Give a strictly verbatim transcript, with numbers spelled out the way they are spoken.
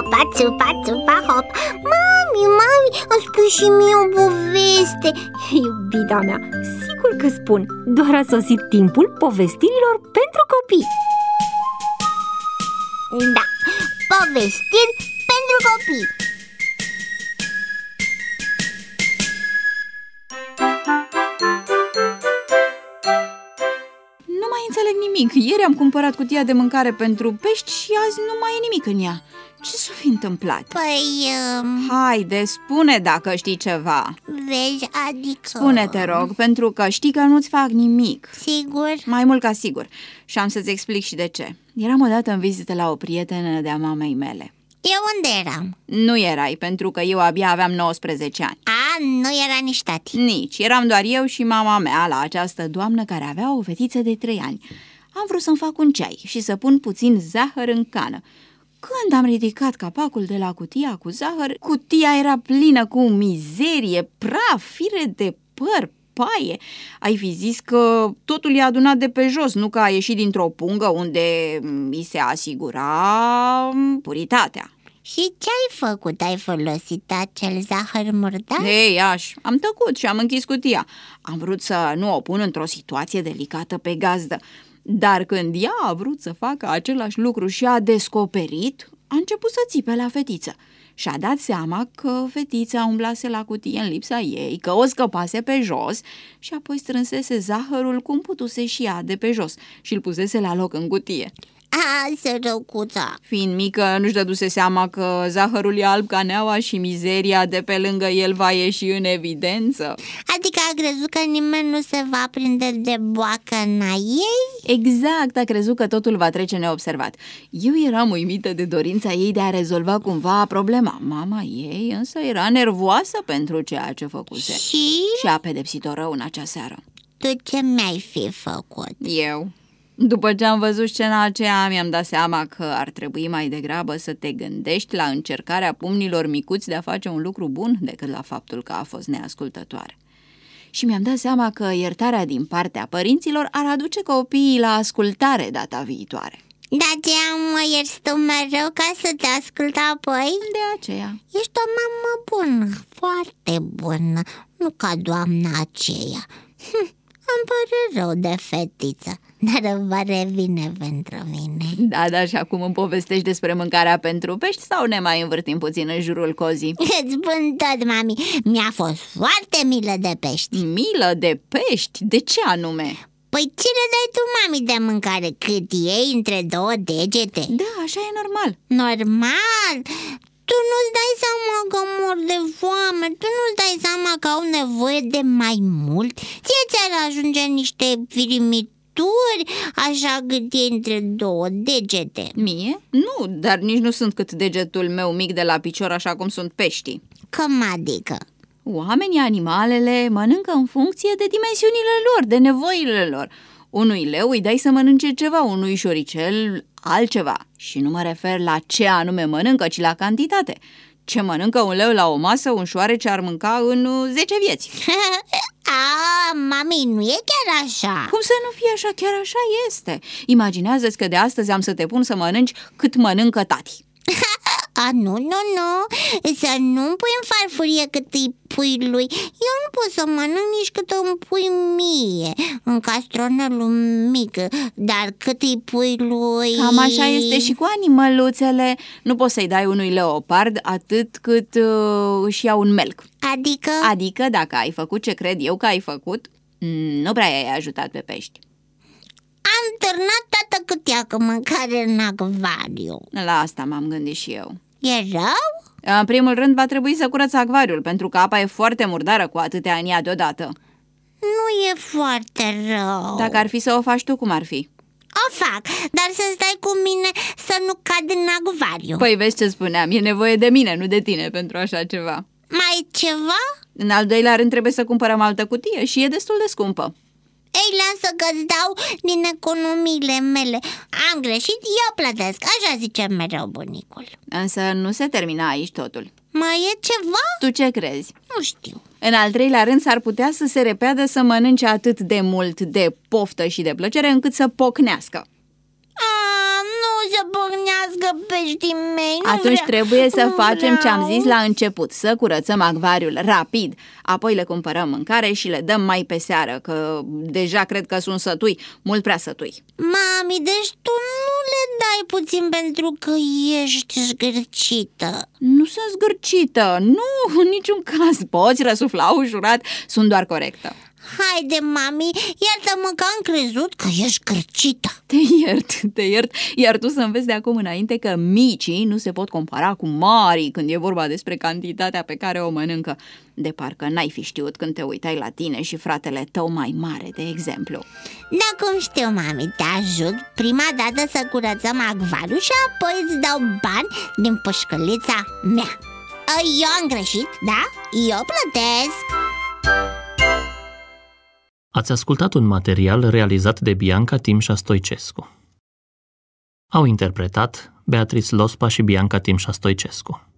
țupa, țupa, țupa, hop. Mami, mami, îmi spui și mie o poveste. Iubita mea, sigur că spun. Doar a sosit timpul povestirilor pentru copii. Da, povestiri pentru copii. Nu mai înțeleg nimic. Ieri am cumpărat cutia de mâncare pentru pești și azi nu mai e nimic în ea. Ce s-o fi întâmplat? Păi... Um... Haide, spune dacă știi ceva. Vezi, adică... Spune, te rog, pentru că știi că nu-ți fac nimic. Sigur? Mai mult ca sigur. Și am să-ți explic și de ce. Eram odată în vizită la o prietenă de-a mamei mele. Eu unde eram? Nu erai, pentru că eu abia aveam nouăsprezece ani. A, nu era nici tati. Nici, eram doar eu și mama mea la această doamnă care avea o fetiță de trei ani. Am vrut să-mi fac un ceai și să pun puțin zahăr în cană. Când am ridicat capacul de la cutia cu zahăr, cutia era plină cu mizerie, praf, fire de păr, paie. Ai fi zis că totul e adunat de pe jos, nu că a ieșit dintr-o pungă unde îi se asigura puritatea. Și ce ai făcut? Ai folosit acel zahăr murdar? Ei, aș, am tăcut și am închis cutia. Am vrut să nu o pun într-o situație delicată pe gazdă. Dar când ea a vrut să facă același lucru și a descoperit, a început să țipe la fetiță. Și-a dat seama că fetița umblase la cutie în lipsa ei, că o scăpase pe jos și apoi strânsese zahărul cum putuse și ea de pe jos și îl pusese la loc în cutie. A, sărăcuța! Fiind mică, nu-și dăduse seama că zahărul e alb ca neaua și mizeria de pe lângă el va ieși în evidență. Adică a crezut că nimeni nu se va prinde de boacăna ei? Exact, a crezut că totul va trece neobservat. Eu eram uimită de dorința ei de a rezolva cumva problema. Mama ei însă era nervoasă pentru ceea ce făcuse. Și? Și a pedepsit-o rău în acea seară. Tu ce mi-ai fi făcut? Eu... După ce am văzut scena aceea, mi-am dat seama că ar trebui mai degrabă să te gândești la încercarea pumnilor micuți de a face un lucru bun decât la faptul că a fost neascultătoare. Și mi-am dat seama că iertarea din partea părinților ar aduce copiii la ascultare data viitoare. De aceea mă ierți tu mereu ca să te ascult apoi? De aceea. Ești o mamă bună, foarte bună, nu ca doamna aceea. Hm. Îmi pare rău de fetiță, dar va revine pentru mine. Da, da, și acum îmi povestești despre mâncarea pentru pești sau ne mai învârtim puțin în jurul cozii? Îți spun tot, mami, mi-a fost foarte milă de pești. Milă de pești? De ce anume? Păi ce le dai tu, mami, de mâncare? Cât iei între două degete? Da, așa e normal. Normal? Tu nu-ți dai seama că mor de foame, tu nu-ți dai seama că au nevoie de mai mult? Ție ți-ar ajunge niște firimituri, așa cât e între două degete. Mie? Nu, dar nici nu sunt cât degetul meu mic de la picior, așa cum sunt peștii. Cum adică? Oamenii, animalele mănâncă în funcție de dimensiunile lor, de nevoile lor. Unui leu îi dai să mănânce ceva, unui șoricel altceva. Și nu mă refer la ce anume mănâncă, ci la cantitate. Ce mănâncă un leu la o masă, un șoarece ar mânca în zece vieți. A, mami, nu e chiar așa. Cum să nu fie așa? Chiar așa este. Imaginează-ți că de astăzi am să te pun să mănânci cât mănâncă tati. A, nu, nu, nu, să nu-mi pui în farfurie cât îi pui lui. Eu nu pot să mănânc nici cât îmi pui mie în castronelul mic, dar cât îi pui lui... Cam așa este și cu animăluțele. Nu poți să-i dai unui leopard atât cât uh, își ia un melc. Adică? Adică dacă ai făcut ce cred eu că ai făcut, nu prea i-ai ajutat pe pești. Am târnat toată cutia cu mâncare în acvariu. La asta m-am gândit și eu. E rău? În primul rând va trebui să curăț acvariul, pentru că apa e foarte murdară cu atâtea în ea deodată. Nu e foarte rău. Dacă ar fi să o faci tu, cum ar fi? O fac, dar să stai cu mine să nu cad în acvariu. Păi vezi ce spuneam, e nevoie de mine, nu de tine pentru așa ceva. Mai ceva? În al doilea rând trebuie să cumpărăm altă cutie și e destul de scumpă. Ei, lasă că-ți dau din economiile mele. Am greșit, eu plătesc, așa zice mereu bunicul. Însă nu se termina aici totul. Mai e ceva? Tu ce crezi? Nu știu. În al treilea rând s-ar putea să se repeadă să mănânce atât de mult de poftă și de plăcere încât să pocnească. A, nu se pocnească peștii mei, nu Atunci vreau, trebuie să nu facem ce am vreau. zis la început, să curățăm acvariul rapid, apoi le cumpărăm mâncare și le dăm mai pe seară, că deja cred că sunt sătui, mult prea sătui. Mami, deci tu nu le dai puțin pentru că ești zgârcită. Nu sunt zgârcită, nu, în niciun caz. Poți răsufla ușurat, sunt doar corectă. Haide, mami, iartă-mă că am crezut că ești zgârcită. Te iert, te iert, iar tu să înveți de acum înainte că micii nu se pot compara cu marii când e vorba despre cantitatea pe care o mănâncă. De parcă n-ai fi știut când te uitai la tine și fratele tău mai mare, de exemplu. Da, cum știu, mami, te ajut prima dată să curățăm acvariul și apoi îți dau bani din pușcălița mea. Eu am greșit, da? Eu plătesc. Ați ascultat un material realizat de Bianca Timșa Stoicescu. Au interpretat Beatrice Lospa și Bianca Timșa Stoicescu.